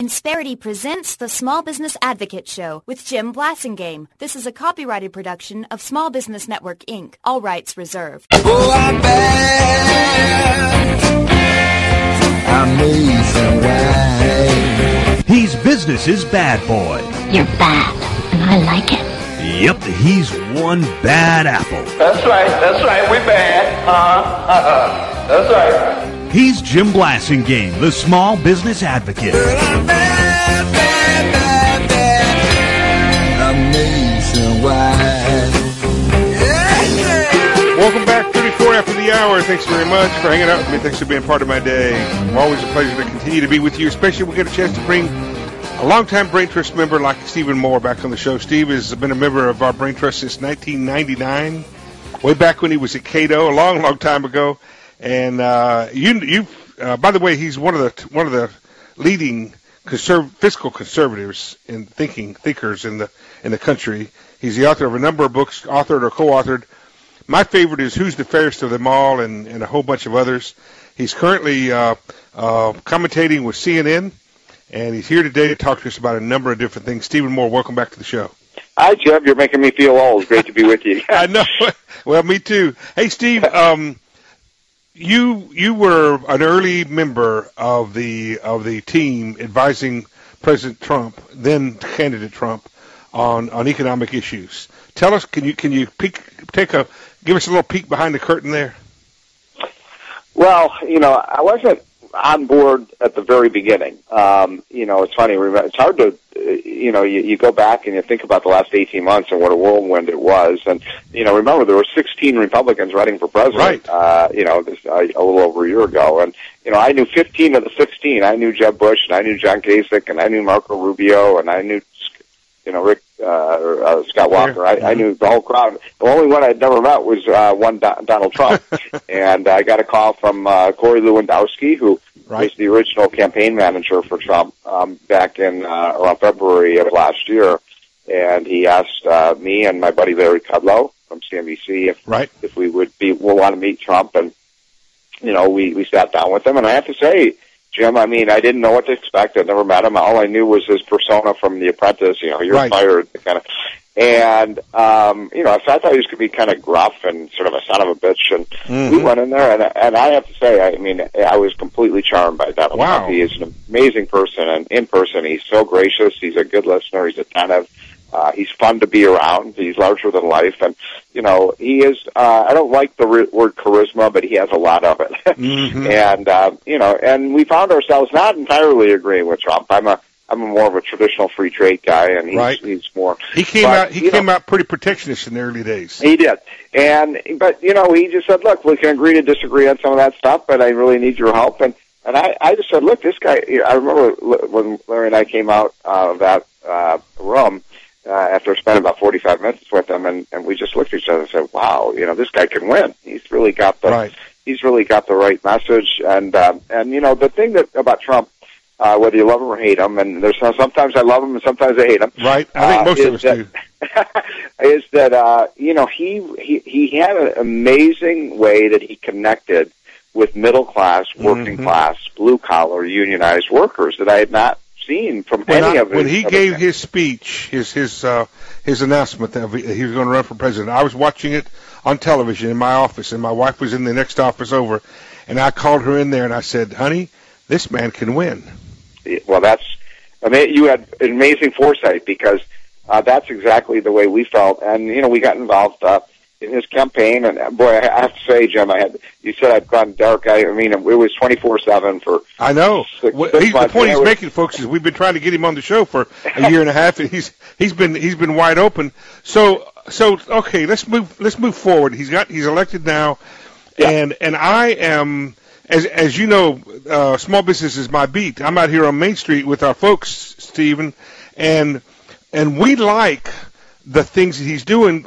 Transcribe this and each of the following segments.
Insperity presents the Small Business Advocate Show with Jim Blasingame. This is a copyrighted production of Small Business Network, Inc. All rights reserved. Oh, I'm bad. Amazing way. He's business's bad boy. You're bad, and I like it. Yep, he's one bad apple. That's right, we bad. That's right. He's Jim Blasingame, the Small Business Advocate. Well, I'm bad, bad, bad, bad. Amazing way. Yeah. Welcome back, 34 after the hour. Thanks very much for hanging out with me. Thanks for being part of my day. Always a pleasure to continue to be with you, especially when we get a chance to bring a longtime Brain Trust member like Stephen Moore back on the show. Steve has been a member of our Brain Trust since 1999, way back when he was at Cato, a long, long time ago. And by the way, he's one of the leading fiscal conservatives and thinkers in the country. He's the author of a number of books, authored or co-authored. My favorite is Who's the Fairest of Them All, and a whole bunch of others. He's currently commentating with CNN, and he's here today to talk to us about a number of different things. Stephen Moore, welcome back to the show. Hi, Jim. You're making me feel old. Great to be with you. I know. Well, me too. Hey, Steve. You were an early member of the team advising President Trump, then candidate Trump, on economic issues. Tell us, can you give us a little peek behind the curtain there? Well, I wasn't on board at the very beginning. It's funny. It's hard to, you go back and you think about the last 18 months and what a whirlwind it was. And, remember there were 16 Republicans running for president, right. This, a little over a year ago. And, I knew 15 of the 16. I knew Jeb Bush, and I knew John Kasich, and I knew Marco Rubio, and I knew, Scott Walker. I knew the whole crowd. The only one I'd never met was Donald Trump. And I got a call from Corey Lewandowski, who was the original campaign manager for Trump back in around February of last year. And he asked me and my buddy Larry Kudlow from CNBC if we would want to meet Trump. And, we sat down with him. And I have to say, Jim, I didn't know what to expect. I'd never met him. All I knew was his persona from The Apprentice, you're fired, kind of. And, I thought he was going to be kind of gruff and sort of a son of a bitch. And we went in there, and I have to say, I was completely charmed by Donald Trump. He is an amazing person, and in person, he's so gracious. He's a good listener. He's attentive. He's fun to be around. He's larger than life. And, he is, I don't like the word charisma, but he has a lot of it. And, and we found ourselves not entirely agreeing with Trump. I'm more of a traditional free trade guy, and he's more. He came out pretty protectionist in the early days. He did, but he just said, "Look, we can agree to disagree on some of that stuff, but I really need your help." And I just said, "Look, this guy." I remember when Larry and I came out of that room after spending about 45 minutes with him, and we just looked at each other and said, "Wow, this guy can win. He's really got the he's really got the right message." And the thing about Trump. Whether you love him or hate him, and there's sometimes I love him and sometimes I hate him. Right, I think most of us do. Is that he had an amazing way that he connected with middle class, working class, blue collar, unionized workers that I had not seen from any of his. When he gave his speech, his announcement that he was going to run for president, I was watching it on television in my office, and my wife was in the next office over, and I called her in there and I said, "Honey, this man can win." Well, you had amazing foresight, because that's exactly the way we felt. And, we got involved in his campaign. And, boy, I have to say, Jim, you said I've gone dark. It was 24/7 for I know. Six the point he's making, folks, is we've been trying to get him on the show for a year and a half, and he's been wide open. So okay, let's move forward. He's elected now, and I am. As you know, small business is my beat. I'm out here on Main Street with our folks, Stephen, and we like the things that he's doing.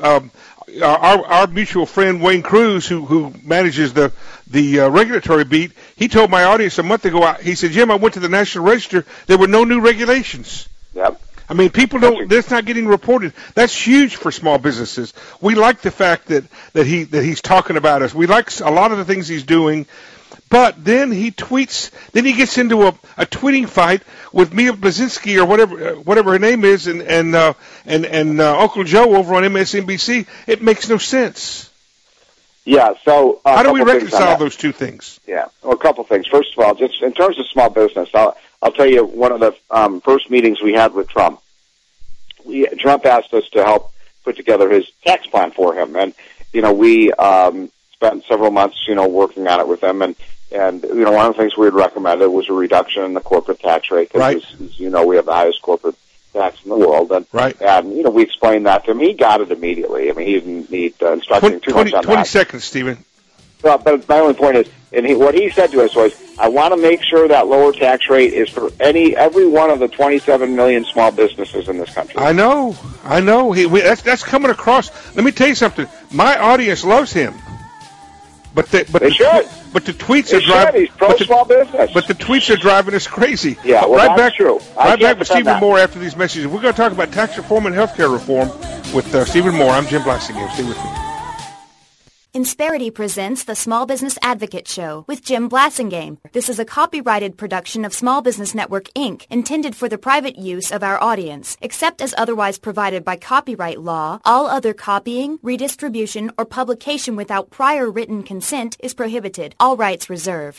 Our mutual friend Wayne Cruz, who manages the regulatory beat, he told my audience a month ago. He said, "Jim, I went to the National Register. There were no new regulations." Yep. People that's not getting reported. That's huge for small businesses. We like the fact that he's talking about us. We like a lot of the things he's doing. But then he tweets. Then he gets into a tweeting fight with Mia Blazinski or whatever her name is, and Uncle Joe over on MSNBC. It makes no sense. Yeah. So how do we reconcile those two things? Yeah. Well, a couple things. First of all, just in terms of small business, I'll tell you one of the first meetings we had with Trump. Trump asked us to help put together his tax plan for him, and we spent several months working on it with him, and one of the things we had recommended was a reduction in the corporate tax rate, because as you know, we have the highest corporate tax in the world, and we explained that to him. He got it immediately. I mean, he didn't need instructing too much on 20 that. seconds, Stephen. But my only point is, what he said to us was, I want to make sure that lower tax rate is for every one of the 27 million small businesses in this country. I know. That's coming across. Let me tell you something. My audience loves him. But the tweets are driving. He's pro small business. But the tweets are driving us crazy. Yeah, well, that's true. Right back with Stephen Moore after these messages. We're going to talk about tax reform and healthcare reform with Stephen Moore. I'm Jim Blassingame. Stay with me. Insperity presents the Small Business Advocate Show with Jim Blassingame. This is a copyrighted production of Small Business Network, Inc., intended for the private use of our audience. Except as otherwise provided by copyright law, all other copying, redistribution, or publication without prior written consent is prohibited. All rights reserved.